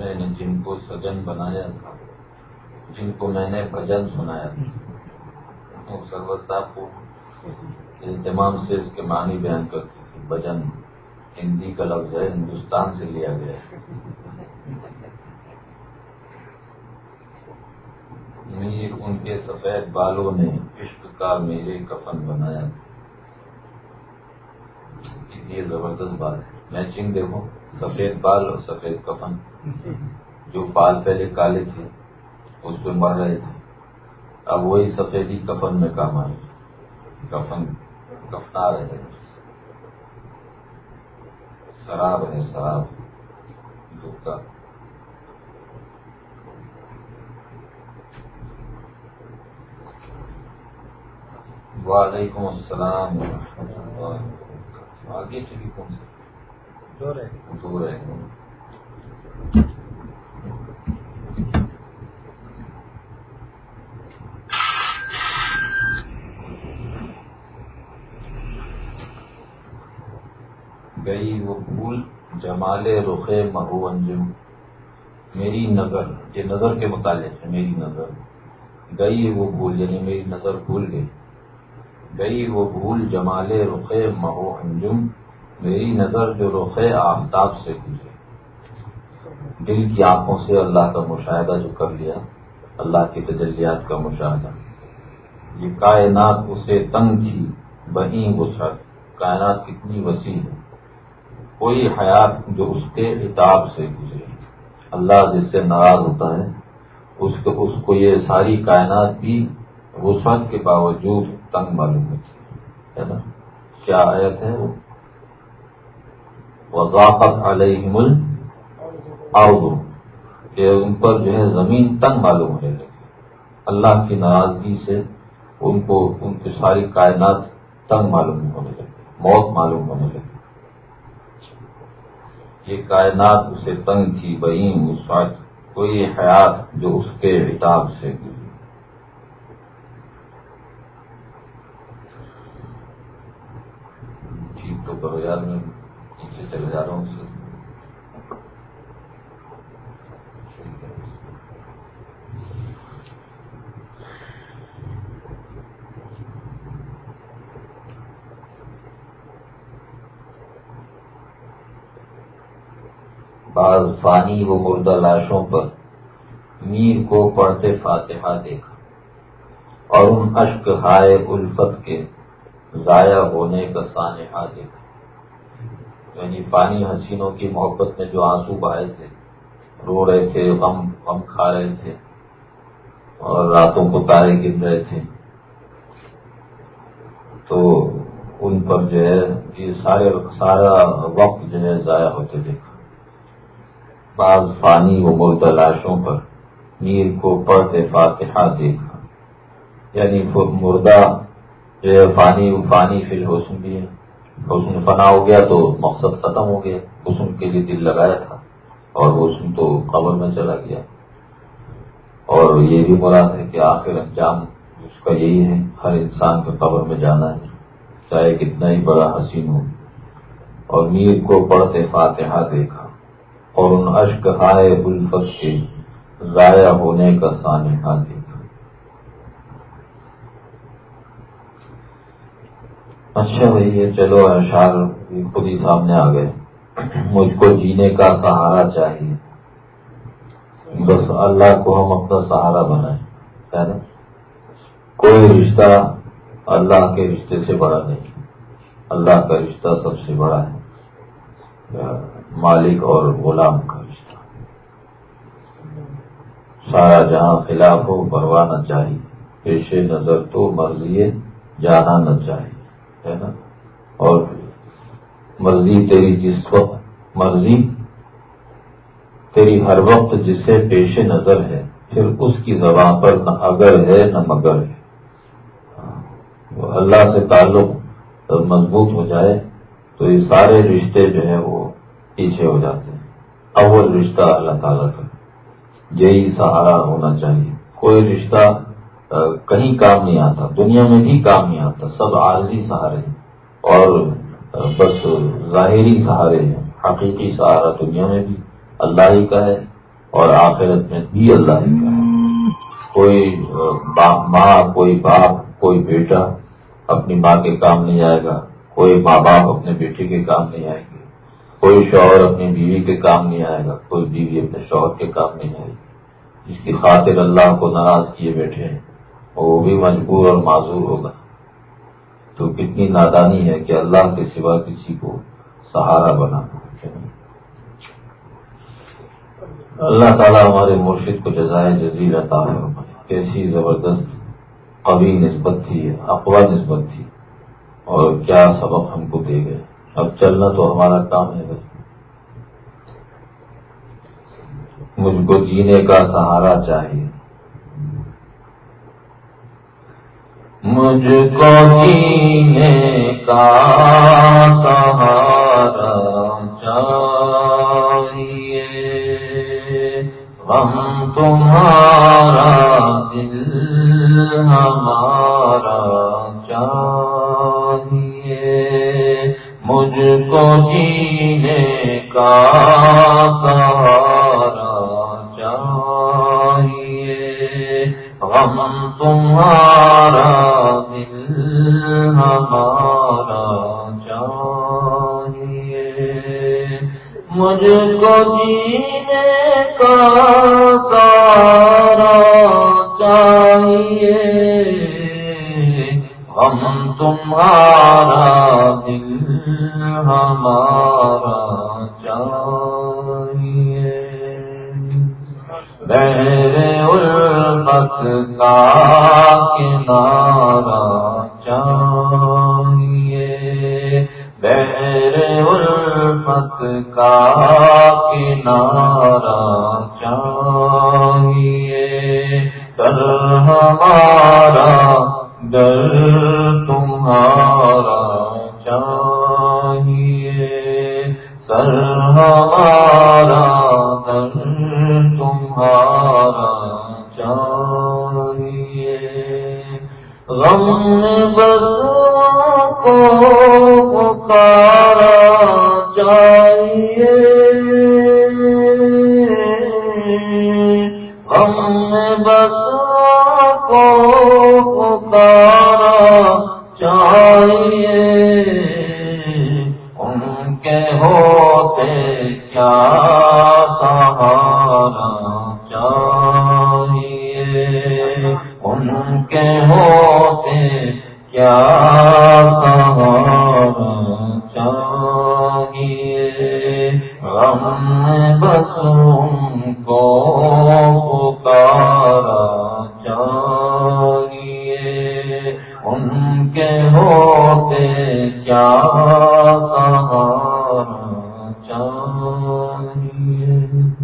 میں نے جن کو سجن بنایا تھا، جن کو میں نے بھجن سنایا تھا، سرور صاحب کو اہتمام سے اس کے معنی بیان کرتے تھے. بھجن ہندی کا لفظ ہے، ہندوستان سے لیا گیا ہے. میر ان کے سفید بالوں نے عشق کا میرے کفن بنایا تھا. یہ زبردست بات ہے. میچنگ دیکھو، سفید بال اور سفید کفن. جو بال پہلے کالے تھے اس پہ مر رہے تھے، اب وہی سفیدی کفن میں کام آئے. کفن کفنا رہے ہیں. شراب ہے، شراب دھوکا. وعلیکم السلام ورحمۃ اللہ. آگے چلی کون سے دور ہے. گئی وہ پھول جمال رخ مہو انجم. میری نظر، یہ نظر کے متعلق ہے. میری نظر گئی وہ بھول، یعنی میری نظر بھول گئی. گئی وہ بھول جمال رخ مہو انجم. میری نظر جو رخ آفتاب سے گزری. دل کی آنکھوں سے اللہ کا مشاہدہ جو کر لیا، اللہ کی تجلیات کا مشاہدہ. یہ کائنات اسے تنگ تھی بہیں وسعت. کائنات کتنی وسیع ہے. کوئی حیات جو اس کے عتاب سے گزری. اللہ جس سے ناراض ہوتا ہے اس کو یہ ساری کائنات بھی وسعت کے باوجود تنگ معلوم ہوتی ہے نا. کیا آیت ہے وہ؟ وضاقت علیہم الارض، کہ ان پر جو ہے زمین تنگ معلوم ہونے لگی. اللہ کی ناراضگی سے ان کی ساری کائنات تنگ معلوم ہونے لگی، موت معلوم ہونے لگی. یہ کائنات اسے تنگ تھی بہیں وسعت. کوئی حیات جو اس کے عتاب سے گزری. ٹھیک تو کرو یار، میں نیچے چلے جا رہا ہوں. بعض فانی و مردہ لاشوں پر میر کو پڑھتے فاتحہ دیکھا، اور ان اشک ہائے الفت کے ضائع ہونے کا سانحہ دیکھا. یعنی فانی حسینوں کی محبت میں جو آنسو بہائے تھے، رو رہے تھے، غم کھا رہے تھے، اور راتوں کو تارے گن رہے تھے، تو ان پر جو ہے یہ سارا وقت جو ہے ضائع ہوتے دیکھا. بعض فانی و مردہ لاشوں پر میر کو پڑھتے فاتحہ دیکھا. یعنی مردہ جو ہے فانی فی الحسن بھی ہے. حسن فنا ہو گیا تو مقصد ختم ہو گیا. حسن کے لیے دل لگایا تھا اور حسن تو قبر میں چلا گیا. اور یہ بھی مراد ہے کہ آخر انجام اس کا یہی ہے، ہر انسان کا قبر میں جانا ہے، چاہے کتنا ہی بڑا حسین ہو. اور میر کو پڑھتے فاتحہ دیکھا، اور ان اشک ہائے الفت کے ضائع ہونے کا سانحہ دیکھا. اچھا بھائی، یہ چلو اشعار خود ہی سامنے آ گئے. مجھ کو جینے کا سہارا چاہیے، بس اللہ کو ہم اپنا سہارا بنائیں، ہے نا. کوئی رشتہ اللہ کے رشتے سے بڑا نہیں. اللہ کا رشتہ سب سے بڑا ہے، مالک اور غلام کا رشتہ. سارا جہاں خلاف ہو پرواہ نہ چاہیے، پیش نظر تو مرضی جانا نہ چاہیے، ہے نا. اور مرضی تیری جس وقت، مرضی تیری ہر وقت جسے پیش نظر ہے، پھر اس کی زبان پر نہ اگر ہے نہ مگر ہے. اللہ سے تعلق مضبوط ہو جائے تو یہ سارے رشتے جو ہیں وہ پیچھے ہو جاتے ہیں. اول رشتہ اللہ تعالیٰ کا، یہی سہارا ہونا چاہیے. کوئی رشتہ کہیں کام نہیں آتا، دنیا میں بھی کام نہیں آتا. سب عارضی سہارے ہیں اور بس ظاہری سہارے ہیں. حقیقی سہارا دنیا میں بھی اللہ ہی کا ہے اور آخرت میں بھی اللہ ہی کا ہے۔ کوئی ماں، کوئی باپ، کوئی بیٹا اپنی ماں کے کام نہیں آئے گا، کوئی ماں باپ اپنے بیٹے کے کام نہیں آئے گے، کوئی شوہر اپنی بیوی کے کام نہیں آئے گا، کوئی بیوی اپنے شوہر کے کام نہیں آئے گی۔ جس کی خاطر اللہ کو ناراض کیے بیٹھے ہیں وہ بھی مجبور اور معذور ہوگا۔ تو کتنی نادانی ہے کہ اللہ کے سوا کسی کو سہارا بنانا۔ اللہ تعالیٰ ہمارے مرشد کو جزائے جزیل عطا فرمائے۔ کیسی زبردست قوی نسبت تھی، اقوی نسبت تھی، اور کیا سبق ہم کو دے گئے۔ اب چلنا تو ہمارا کام ہے بھائی۔ مجھ کو جینے کا سہارا چاہیے، مجھ کو جینے کا سہارا چاہیے، غم تمہارا دل ہمارا چاہیے، مجھ کو جینے کا سہارا چاہیے، غم تمہارا دل ہمارا چاہیے، مجھ کو جینے کا سہارا چاہیے، غم تمہارا دل ہمارا چاہیے، بحر الفت کا کنارہ چاہیے، بحر الفت کا کنارہ چاہیے، سر ہمارا در تمہارا چاہیے، سر ہمارا در تمہارا چاہیے، غم بدوں کو پکارا چاہیے، غم بدوں کو پکارا چاہیے، ان کے ہوتے کیا سہارا چاہیے، ان کے ہوتے کیا سہارا چاہیے، غم بس ان کو پکارا چاہیے، ان کے ہوتے کیا سہارا چاہیے،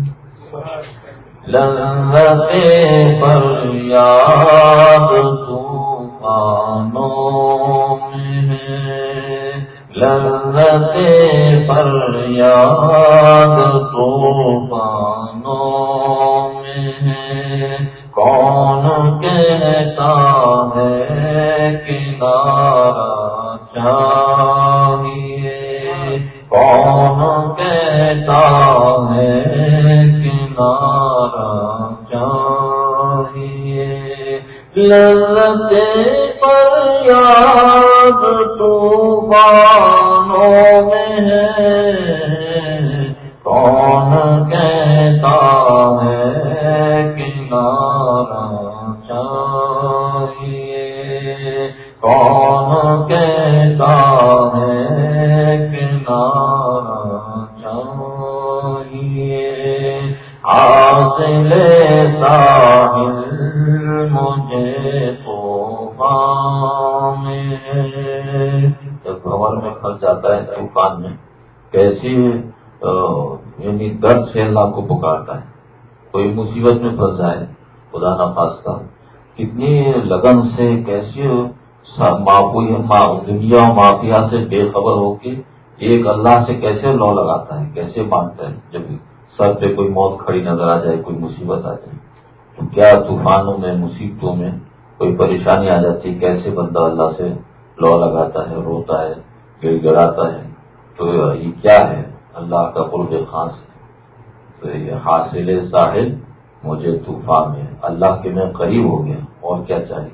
لذت پر یاد طوفانوں میں ہے، لذت پر یاد طوفانوں میں ہے، کون کہتا ہے کنارہ چاہیے، کون کہتا ہے کنارہ چاہیے، لذت پر یاد طوفانوں میں ہے، کون کہتا ہے کنارہ چاہیے، کون کہتا ہے کنارہ چاہیے، حاصل ساحل مجھے طوفان میں، جب بھور میں پھنس جاتا ہے طوفان میں کیسی یعنی درد سے اللہ کو پکارتا ہے، کوئی مصیبت میں پھنس جائے خدا نخواستہ، کتنی لگن سے کیسی دنیا و مافیا سے بے خبر ہو کے ایک اللہ سے کیسے لو لگاتا ہے، کیسے مانگتا ہے، جب سر پہ کوئی موت کھڑی نظر آ جائے، کوئی مصیبت آ جائے تو کیا طوفانوں میں مصیبتوں میں کوئی پریشانی آ جاتی ہے، کیسے بندہ اللہ سے لو لگاتا ہے، روتا ہے، گڑ گڑاتا ہے، تو یہ کیا ہے اللہ کا قرب خاص ہے۔ تو یہ حاصل ساحل مجھے طوفان میں، اللہ کے میں قریب ہو گیا، اور کیا چاہیے؟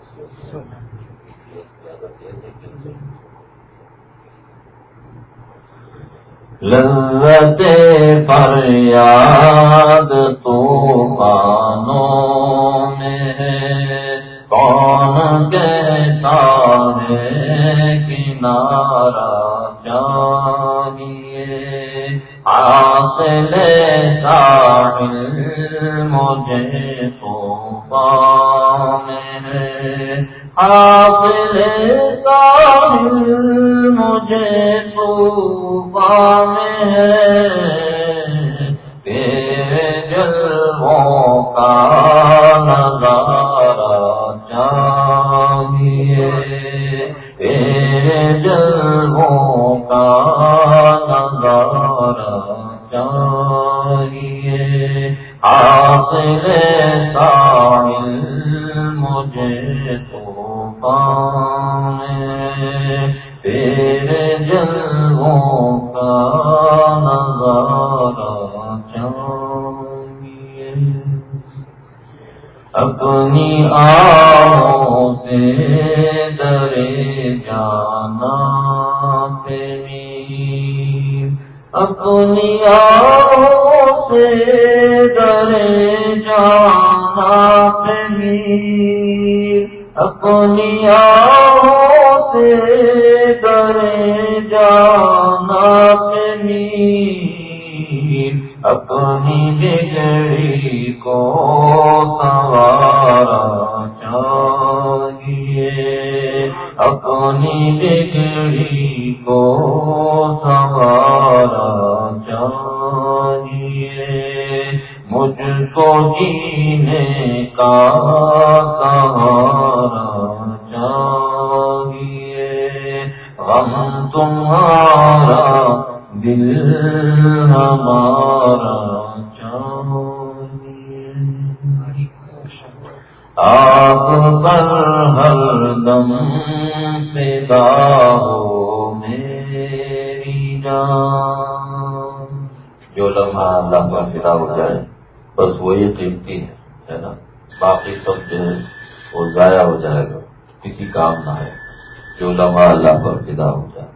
لذت فریاد طوفانوں میں کون کہتا ہے کنارہ چاہیے، حاصل ساحل مجھے طوفان میں، حاصل ساحل مجھے طوفان میں، تیرے جلووں کا نظارہ چاہیے، تیرے جلووں کا نظارہ چاہیے، حاصل ساحل مجھے طوفان میں، تیرے جلووں کا نظارہ چاہیے، اپنی آہوں سے ڈرے جانا پہ میر، اپنی آہوں سے ڈرے جانا پہ میر، اپنی آہوں سے ڈرے جانا پہ میر، اپنی بگڑی کو سنوارا چاہیے، اپنی بگڑی کو سنوارا چاہیے، مجھ کو جینے کا سہارا چاہیے، غم تمہارا دل ہمارا چاہیے، آپ پر ہر دم فدا ہو میری جان، جو لمحہ اللہ پر فدا ہو جائے بس وہی قیمتی ہے نا، باقی سب جو ہے وہ ضائع ہو جائے گا، کسی کام نہ ہے، جو لمحہ اللہ پر فدا ہو جائے۔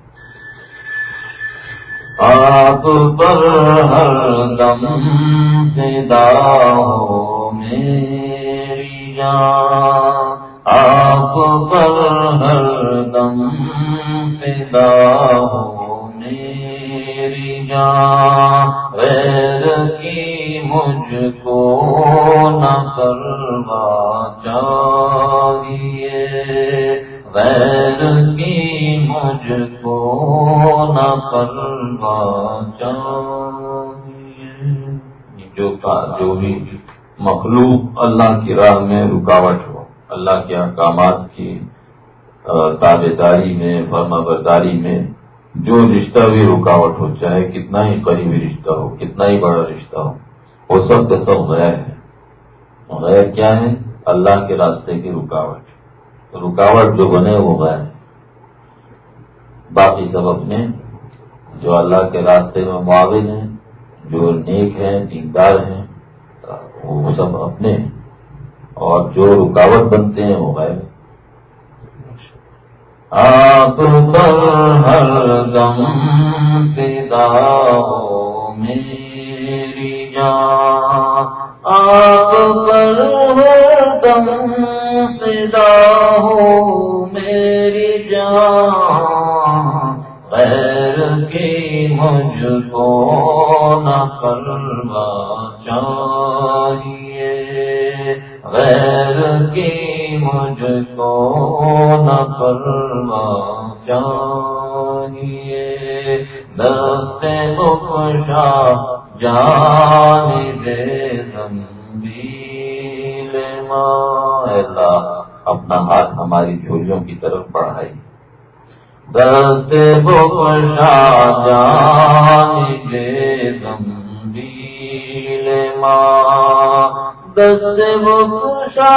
آپ پر ہر دم فدا ہو میری جان، آپ پر ہر دم فدا ہو میری جان، غیر کی مجھ کو نہ پرواہ چاہیے، غیر کی مجھ کو نہ پرواہ چاہیے، جو بھی مخلوق اللہ کی راہ میں رکاوٹ ہو، اللہ کے احکامات کی تابع داری میں، فرمانبرداری میں جو رشتہ بھی رکاوٹ ہو، چاہے کتنا ہی قریبی رشتہ ہو، کتنا ہی بڑا رشتہ ہو، وہ سب کا سب غیر ہے۔ غیر کیا ہے؟ اللہ کے راستے کی رکاوٹ، رکاوٹ جو بنے وہ غیر ہے، باقی سب اپنے جو اللہ کے راستے میں معاون ہیں، جو نیک ہیں، دیندار ہیں، وہ سب اپنے، اور جو رکاوٹ بنتے ہیں وہ غیر۔ آپ پر ہر دم فدا ہو میری جان، آپ پر ہر دم فدا ہو میری جان، غیر کی مجھ کو نہ پرواہ چاہیے، غیر کی مجھ کو نہ پرواہ چاہیے، دست بخشا جانب زنبیل ماں، اللہ اپنا ہاتھ ہماری جھولیوں کی طرف بڑھائی، دست بخشا جانب زنبیل ماں، دست بخشا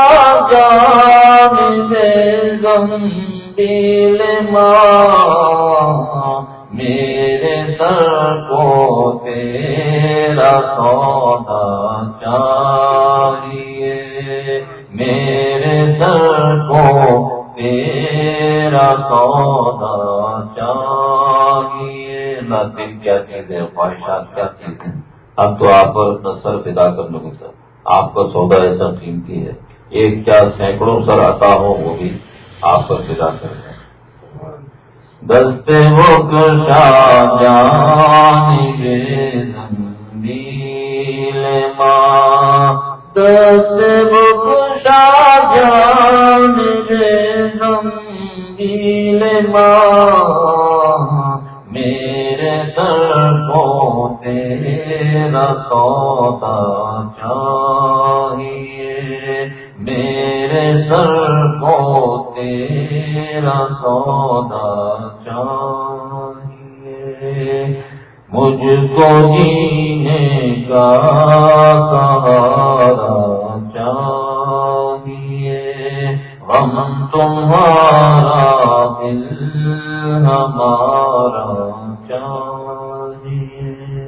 جانب زنبیل ماں، میرے سر کو تیرا سودا چاہیے، میرے سر کو تیرا سودا چاہیے۔ نہ دل کیا چیز ہے، خواہشات کیا چیز ہے، اب تو آپ پر اپنا سر فدا کرنے کو سر، آپ کا سودا ایسا قیمتی ہے، ایک کیا سینکڑوں سر عطا ہو وہ بھی آپ پر فدا کر دیں۔ دستے وہ کشا جانب زنبیل ماں، دستے وہ کشا جانب زنبیل ماں، میرے سر کو تیرا سودا چاہیے، میرے سر کو تیرا سودا چاہیے، مجھ کو جینے کا سہارا چاہیے، غم تمہارا دل ہمارا چاہیے۔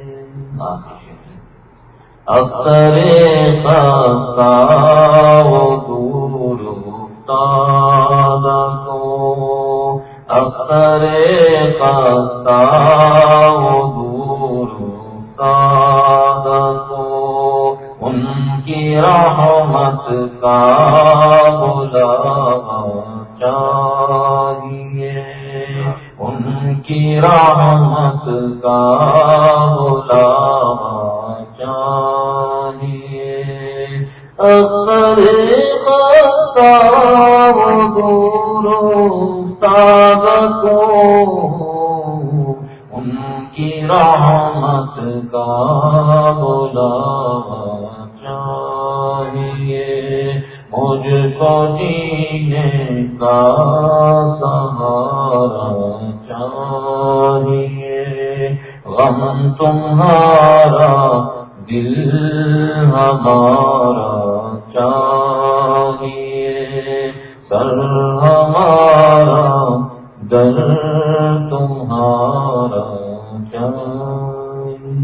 اختر خستہ و دور افتادہ کو، اختر خستہ و دور افتادہ کو، ان کی رحمت کا بلاوا چاہیے، ان کی رحمت کا بلاوا چاہیے، اگر خستہ و دور افتادہ کو، ان کی رحمت کا بلاوا چاہیے، مجھ کو جینے کا سہارا چاہیے، غم تمہارا دل ہمارا چاہیے، سر ہمارا در تمہارا چاہیے۔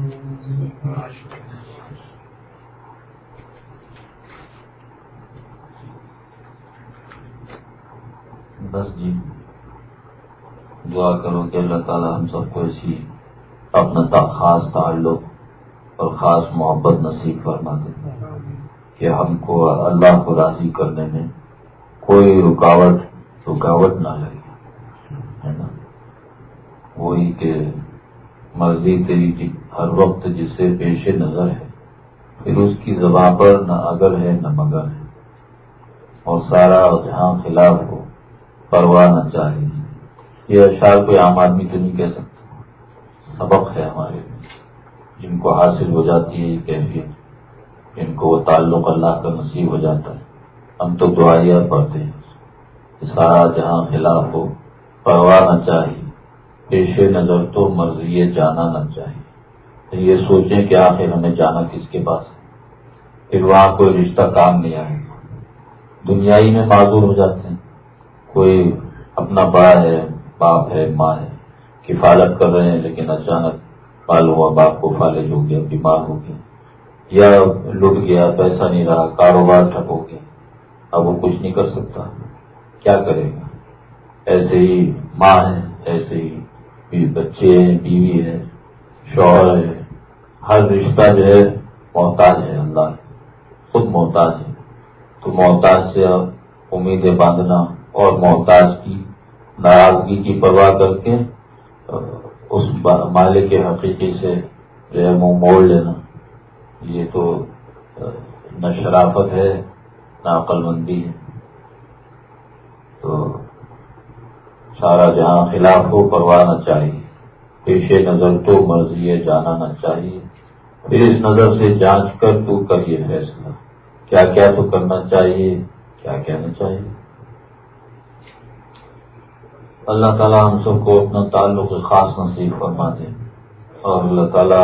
بس جی دعا کرو کہ اللہ تعالی ہم سب کو ایسی اپنا خاص تعلق اور خاص محبت نصیب فرما دے کہ ہم کو اللہ کو راضی کرنے میں کوئی رکاوٹ نہ لگے، ہے نا؟ وہی کہ مرضی تیری ہر وقت جس سے پیش نظر ہے، پھر اس کی زبان پر نہ اگر ہے نہ مگر ہے، اور سارا جہاں خلاف ہو پرواہ نہ چاہیے۔ یہ اشعار کوئی عام آدمی تو نہیں کہہ سکتا، سبق ہے ہمارے جن کو حاصل ہو جاتی ہے یہ کیفیت، جن کو وہ تعلق اللہ کا نصیب ہو جاتا ہے۔ ہم تو دعائیہ پڑھتے ہیں کہ سارا جہاں خلاف ہو پرواہ نہ چاہیے، پیش نظر تو مرضی جانا نہ چاہیے۔ پھر یہ سوچیں کہ آخر ہمیں جانا کس کے پاس ہے، پھر وہاں کوئی رشتہ کام نہیں آئے گا، دنیائی میں معذور ہو جاتے ہیں۔ کوئی اپنا بڑا ہے، باپ ہے، ماں ہے، کفالت کر رہے ہیں، لیکن اچانک معلوم ہوا باپ کو فالج ہو گیا، بیمار ہو گیا، یا لٹ گیا، پیسہ نہیں رہا، کاروبار ٹھپ ہو گیا، اب وہ کچھ نہیں کر سکتا، کیا کرے گا؟ ایسے ہی ماں ہے، ایسے ہی بچے ہیں، بیوی ہے، شوہر ہے، ہر رشتہ جو ہے محتاج ہے، اللہ خود محتاج ہے۔ تو محتاج سے امیدیں باندھنا اور محتاج کی ناراضگی کی پرواہ کر کے اس مالک حقیقی سے جو ہے منہ موڑ لینا، یہ تو نہ شرافت ہے نہ عقل مندی ہے۔ تو سارا جہاں خلاف ہو پرواہ نہ چاہیے، پیش نظر تو مرضی جانا نہ چاہیے، پھر اس نظر سے جانچ کر تو کر یہ فیصلہ کیا کیا تو کرنا چاہیے، کیا کہنا چاہیے۔ اللہ تعالیٰ ہم سب کو اپنا تعلق خاص نصیب فرما دے، اور اللہ تعالیٰ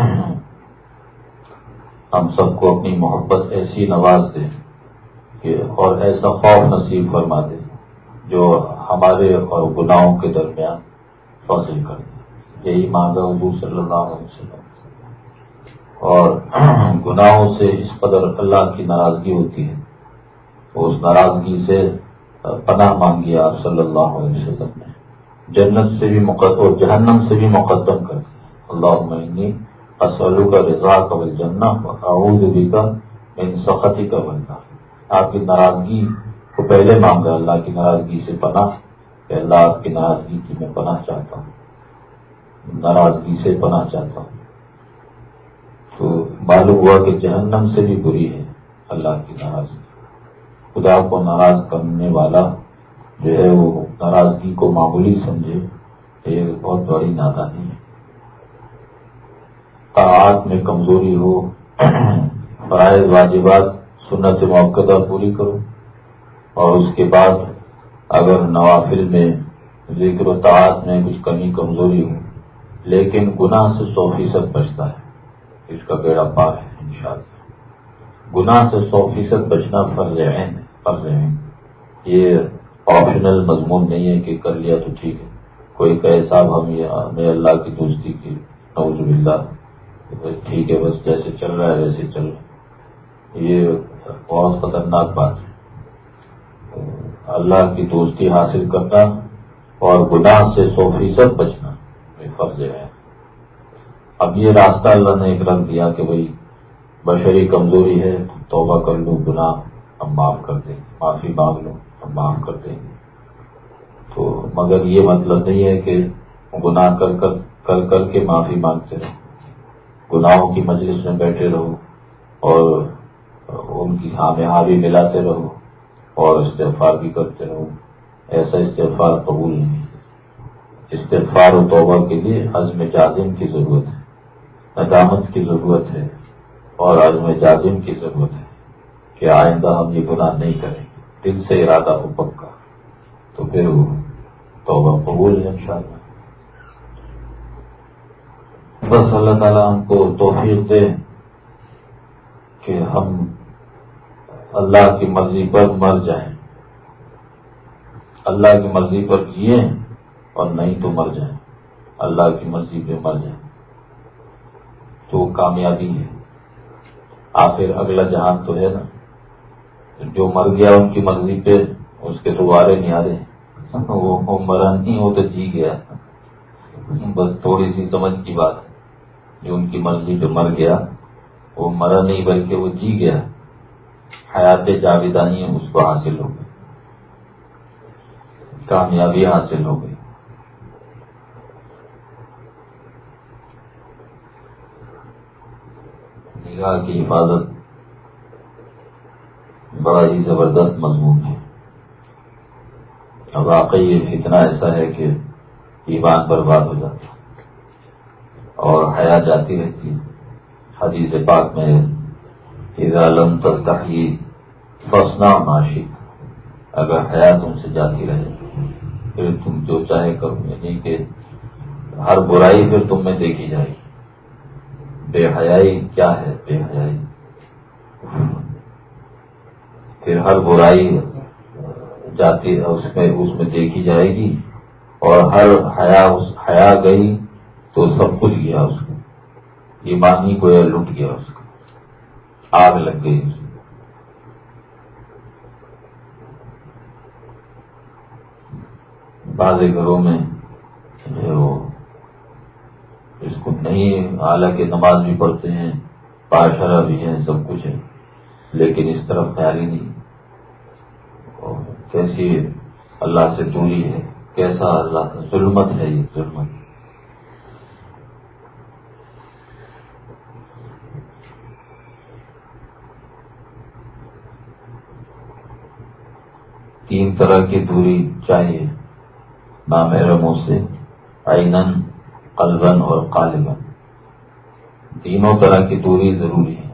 ہم سب کو اپنی محبت ایسی نواز دے کہ اور ایسا خوف نصیب فرما دے جو ہمارے اور گناہوں کے درمیان فصل کر دے، یہی مانگا حضور صلی اللہ علیہ وسلم. اور گناہوں سے اس قدر اللہ کی ناراضگی ہوتی ہے، اس ناراضگی سے پناہ مانگی آپ صلی اللہ علیہ وسلم نے. جنت سے بھی مقدم اور جہنم سے بھی مقدم کر دیا. اللہم انی اسألک رضاک والجنہ واعوذ بک من سخطک والنار. آپ کی ناراضگی کو پہلے مانگا، اللہ کی ناراضگی سے پناہ، کہ اللہ آپ کی ناراضگی کی میں پناہ چاہتا ہوں، ناراضگی سے پناہ چاہتا ہوں. تو معلوم ہوا کہ جہنم سے بھی بری ہے اللہ کی ناراضگی. خدا کو ناراض کرنے والا جو ہے وہ ناراضگی کو معمولی سمجھے، یہ بہت بڑی نادانی ہے. طاعات میں کمزوری ہو، فرائض واجبات سنت موقدہ پوری کرو، اور اس کے بعد اگر نوافل میں ذکر و طاعات میں کچھ کمی کمزوری ہو، لیکن گناہ سے 100% بچتا ہے، اس کا بیڑا پار ہے انشاءاللہ. گناہ سے 100% بچنا فرض عین ہے، فرض عین. یہ آپشنل مضمون نہیں ہے کہ کر لیا تو ٹھیک ہے. کوئی کہے صاحب ہمیں اللہ کی دوستی کی، نعوذ باللہ، ٹھیک ہے بس جیسے چل رہا ہے ویسے چل رہا ہے. یہ بہت خطرناک بات ہے. اللہ کی دوستی حاصل کرنا اور گناہ سے 100% بچنا یہ فرض ہے. اب یہ راستہ اللہ نے ایک رکھ دیا کہ بھئی بشری کمزوری ہے، توبہ کر لو، گناہ ہم معاف کر دیں گے، معافی مانگ لو ہم معاف کر دیں گے. تو مگر یہ مطلب نہیں ہے کہ گناہ کر کے معافی مانگتے رہو، گناہوں کی مجلس میں بیٹھے رہو اور ان کی ہاں میں ہاں بھی ملاتے رہو اور استغفار بھی کرتے رہو. ایسا استغفار قبول نہیں. استغفار و توبہ کے لیے عزم جازم کی ضرورت ہے، ندامت کی ضرورت ہے، اور عزم جازم کی ضرورت ہے کہ آئندہ ہم یہ گناہ نہیں کریں. دل سے ارادہ ہو پکا تو پھر وہ توبہ قبول ہے انشاءاللہ. بس اللہ تعالیٰ ہم کو توفیق دے کہ ہم اللہ کی مرضی پر مر جائیں، اللہ کی مرضی پر جئیں، اور نہیں تو مر جائیں، اللہ کی مرضی پہ مر جائیں تو کامیابی ہے. آخر اگلا جہان تو ہے نا. جو مر گیا ان کی مرضی پہ اس کے دوبارے نہیں آ رہے، وہ مرا نہیں، وہ تو جی گیا. بس تھوڑی سی سمجھ کی بات ہے. جو ان کی مرضی پہ مر گیا وہ مرا نہیں بلکہ وہ جی گیا، حیات جاویدانی اس کو حاصل ہو گئی، کامیابی حاصل ہو گئی. نگاہ کی حفاظت بڑا ہی زبردست مضمون ہے. اب واقعی یہ فتنہ ایسا ہے کہ ایمان برباد ہو جاتا اور حیا جاتی رہتی ہے. حدیث پاک میں اذا لم تستحی فاصنع ما شئت. اگر حیا تم سے جاتی رہے پھر تم جو چاہے کرو، یعنی کہ ہر برائی پھر تم میں دیکھی جائے گی. بے حیائی کیا ہے؟ بے حیائی پھر ہر برائی جاتی اس میں دیکھی جائے گی، اور ہر حیا گئی تو سب کچھ گیا اس کو. ایمان ہی گویا لٹ گیا اس کو، آگ لگ گئی اس کو. بعض گھروں میں وہ اس کو نہیں، حالانکہ نماز بھی پڑھتے ہیں، پاشرہ بھی ہیں، سب کچھ ہے، لیکن اس طرف خیال ہی نہیں. کیسی اللہ سے دوری ہے، کیسا اللہ ظلمت ہے، یہ ظلمت. تین طرح کی دوری چاہیے نامحرموں سے، عیناً، قلباً اور قالباً. تینوں طرح کی دوری ضروری ہے.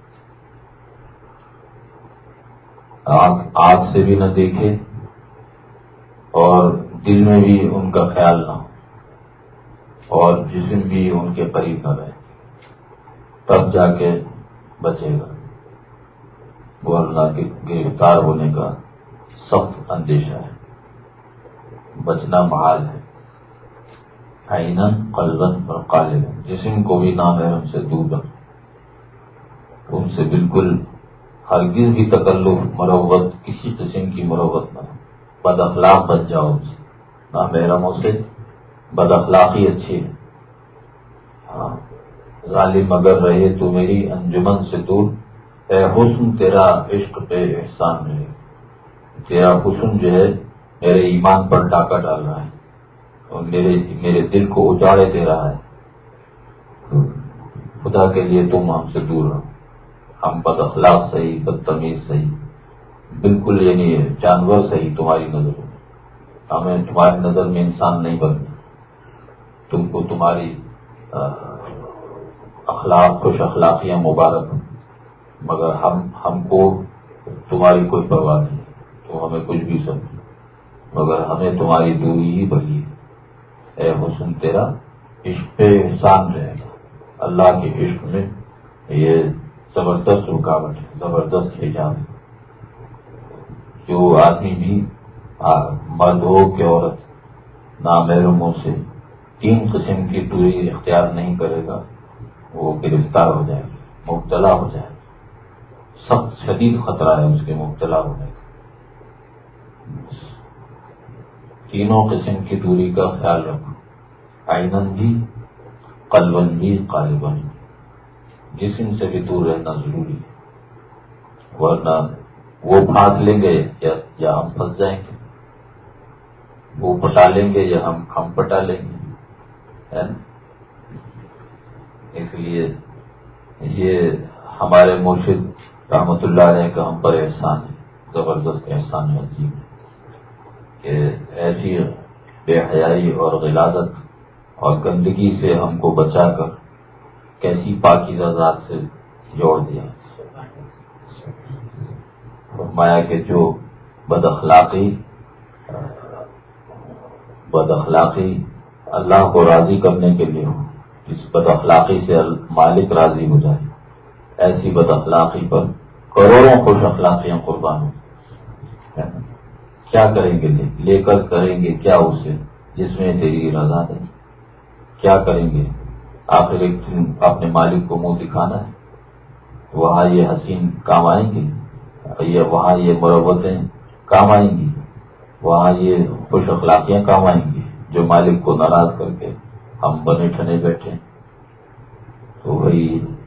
آنکھ سے بھی نہ دیکھے اور دل میں بھی ان کا خیال نہ ہو اور جسم بھی ان کے قریب نہ رہے، تب جا کے بچے گا. ورنہ گرفتار ہونے کا سخت اندیشہ ہے، بچنا محال ہے. عینن قلبن اور قالبن، جسم کو بھی نامحرم سے دور رکھ، ان سے بالکل ہرگز بھی تکلف، مروت، کسی قسم کی مروت نہ ہو، بد اخلاق بن جاؤ ان سے، نامحرموں سے بد اخلاقی اچھی ہے۔ ہاں، ظالم اگر رہے تو میری انجمن سے دور، اے حسن تیرا عشق پہ احسان رہے، تیرا حسن جو ہے میرے ایمان پر ڈاکہ ڈال رہا ہے اور میرے دل کو اجاڑے دے رہا ہے۔ خدا کے لیے تم ہم سے دور رہو، ہم بد اخلاق صحیح، بدتمیز صحیح، بالکل یعنی جانور صحیح تمہاری نظر میں، ہمیں تمہاری نظر میں انسان نہیں بننا، تم کو تمہاری اخلاق، خوش اخلاقیاں مبارک، مگر ہم کو تمہاری کوئی پرواہ نہیں، تو ہمیں کچھ بھی سمجھو، مگر ہمیں تمہاری دوری ہی بھلی ہے۔ اے حسن تیرا عشق پہ احسان رہے گا، اللہ کے عشق میں یہ زبردست رکاوٹ ہے، زبردست حجاب ہے۔ جو آدمی بھی مرد ہو کہ عورت نامحرموں سے 3 قسم کی دوری اختیار نہیں کرے گا، وہ گرفتار ہو جائے گا، مبتلا ہو جائے گا، سخت شدید خطرہ ہے اس کے مبتلا ہونے کا۔ تینوں قسم کی دوری کا خیال رکھو، عینن بھی، قلبن بھی، قالبن بھی، جسم سے بھی دور رہنا ضروری ہے، ورنہ وہ پھانس لیں گے یا ہم پھنس جائیں گے، وہ پٹا لیں گے یا ہم پٹا لیں گے۔ اس لیے یہ ہمارے مرشد رحمت اللہ علیہ کا ہم پر احسان ہے، زبردست احسان ہے، عظیم ہے کہ ایسی بے حیائی اور غلاظت اور گندگی سے ہم کو بچا کر کیسی پاکیزہ ذات سے جوڑ دیا۔ فرمایا کہ جو بد اخلاقی اللہ کو راضی کرنے کے لیے ہو، اس بد اخلاقی سے مالک راضی ہو جائے، ایسی بد اخلاقی پر کروڑوں خوش اخلاقیاں قربان ہو، کیا کریں گے؟ لے کر کریں گے کیا اسے جس میں تیری رضا ہے؟ کیا کریں گے؟ آخر ایک دن اپنے مالک کو منہ دکھانا ہے، وہاں یہ حسین کام آئیں گے، وہاں یہ مروتیں کام آئیں گی، وہاں یہ خوش اخلاقیاں کام آئیں گی جو مالک کو ناراض کر کے ہم بنے ٹھنے بیٹھے۔ تو وہی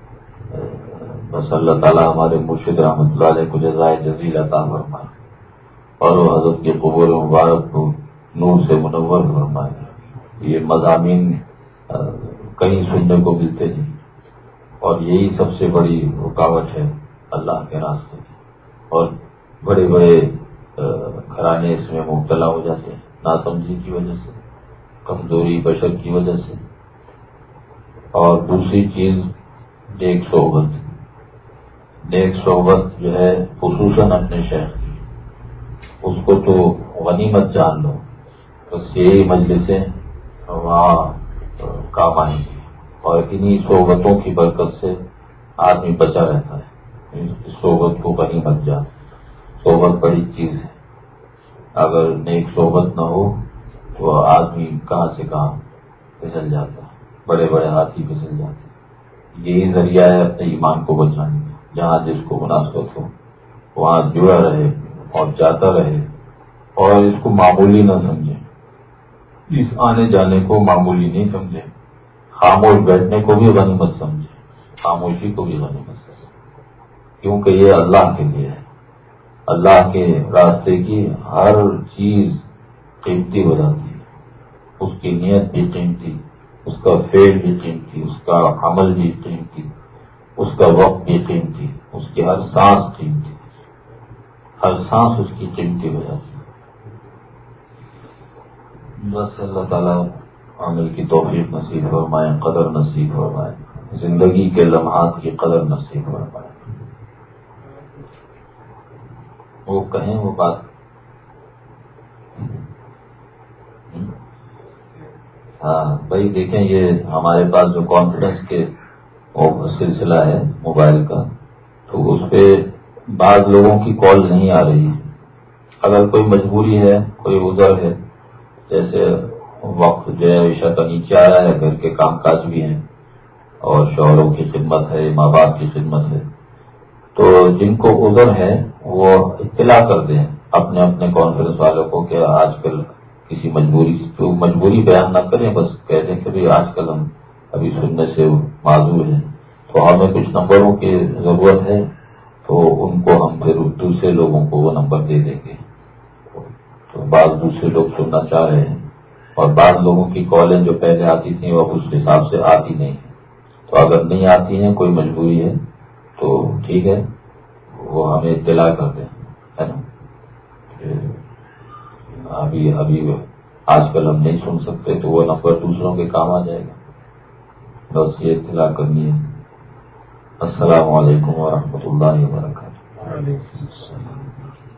بس اللہ تعالیٰ ہمارے مرشد رحمۃ اللہ علیہ کو جزائے جزیل عطا فرمائے اور وہ حضرت کے قبور مبارک کو نور سے منور فرمائے۔ یہ مضامین کہیں سننے کو ملتے نہیں، اور یہی سب سے بڑی رکاوٹ ہے اللہ کے راستے کی، اور بڑے بڑے گھرانے اس میں مبتلا ہو جاتے ہیں، ناسمجھی کی وجہ سے، کمزوری بشر کی وجہ سے۔ اور دوسری چیز نیک صحبت جو ہے خصوصاً اپنے شیخ کی، اس کو تو غنیمت جان لو، بس یہی مجلسیں وہاں کام آئیں گی، اور انہی صحبتوں کی برکت سے آدمی بچا رہتا ہے۔ اس صحبت کو غنیمت جان، صحبت بڑی چیز ہے، اگر نیک صحبت نہ ہو تو آدمی کہاں سے کہاں پھسل جاتا ہے، بڑے بڑے ہاتھی پھسل جاتے ہیں۔ یہی ذریعہ ہے اپنے ایمان کو بچانے کا، جہاں جس کو مناسبت ہو وہاں جڑا رہے اور جاتا رہے، اور اس کو معمولی نہ سمجھے، اس آنے جانے کو معمولی نہیں سمجھے، خاموش بیٹھنے کو بھی غنیمت سمجھے، خاموشی کو بھی غنیمت سمجھے، کیونکہ یہ اللہ کے لیے ہے۔ اللہ کے راستے کی ہر چیز قیمتی ہو جاتی ہے، اس کی نیت بھی قیمتی، اس کا فعل بھی قیمتی، اس کا عمل بھی قیمتی، اس کا وقت بھی قیمتی، اس کی ہر سانس قیمتی، ہر سانس اس کی قیمتی ہو جاتی ہے۔ بس اللہ تعالیٰ عمل کی توفیق نصیب فرمائے، قدر نصیب فرمائے، زندگی کے لمحات کی قدر نصیب فرمائے۔ وہ کہیں وہ بات ہاں بھائی دیکھیں، یہ ہمارے پاس جو کانفرنس کے سلسلہ ہے موبائل کا، تو اس پہ بعض لوگوں کی کال نہیں آ رہی ہے۔ اگر کوئی مجبوری ہے، کوئی عذر ہے، جیسے وقت جو ہے عشاء کا نیچے آ رہا ہے، گھر کے کام کاج بھی ہیں اور شوہروں کی خدمت ہے، ماں باپ کی خدمت ہے، تو جن کو عذر ہے وہ اطلاع کر دیں اپنے اپنے کانفرنس والوں کو کہ آج کل کسی مجبوری بیان نہ کریں، بس کہہ دیں کہ بھائی آج کل ہم ابھی سننے سے معذور ہیں، تو ہمیں کچھ نمبروں کی ضرورت ہے، تو ان کو ہم پھر دوسرے لوگوں کو وہ نمبر دے دیں گے۔ تو بعض دوسرے لوگ سننا چاہ رہے ہیں اور بعض لوگوں کی کالیں جو پہلے آتی تھیں وہ اس حساب سے آتی نہیں ہیں، تو اگر نہیں آتی ہیں، کوئی مجبوری ہے تو ٹھیک ہے، وہ ہمیں اطلاع کر دیں، ہے نا؟ ابھی آج کل ہم نہیں سن سکتے تو وہ نمبر دوسروں کے کام آ جائے گا، بس یہ اطلاع کرنی ہے۔ السلام علیکم ورحمۃ اللہ وبرکاتہ۔